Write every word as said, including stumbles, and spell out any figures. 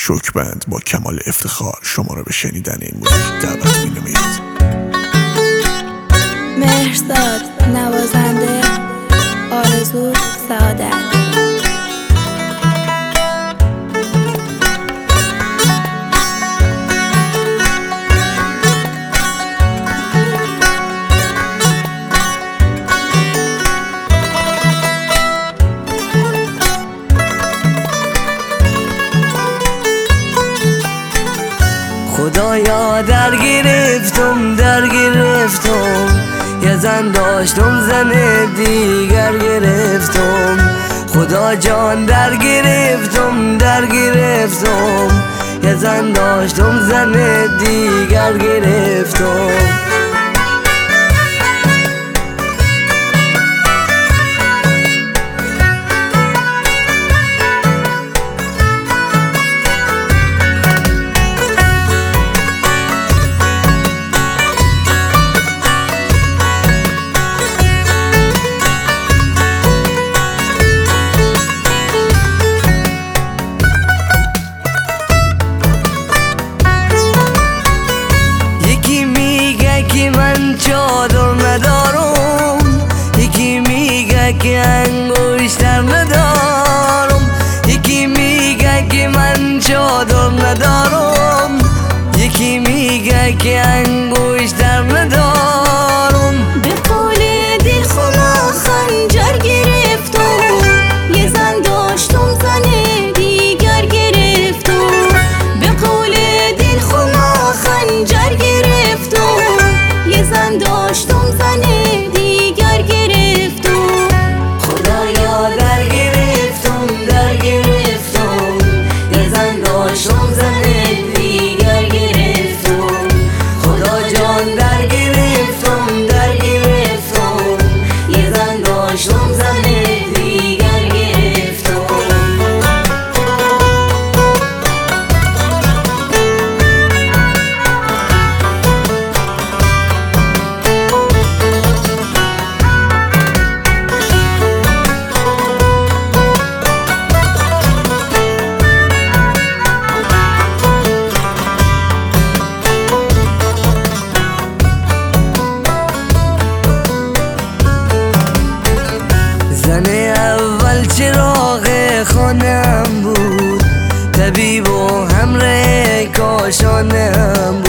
شوکبند با کمال افتخار شما را به شنیدن این موزیک دعوت می‌نماید. مهرزاد نوازنده، آرزو سعادت. خدایا در گرفتم در گرفتم، یه زن داشتم زن دیگر گرفتم. خدا جان در گرفتم در گرفتم، یه زن داشتم زن دیگر گرفتم. چادر ندارم، یکی میگه که انگشتر ندارم، یکی میگه که من چادر ندارم، یکی میگه که انگشتر ندارم. به قول دل خدا خنجر گرفتم، یه زن داشتم زن دیگر گرفتم. به قول دل خدا خنجر گرفتم، یه زن داشتم زن دیگر گرفتم. خدایا در گرفتم در گرفتم، یه زن داشتم زن دیگر گرفتم. خدا جان در گرفتم در گرفتم، یه زن داشتم زن دیگر گرفتم. زن اول چراغ خانم بود، طبیب و همراه کاشانم بود.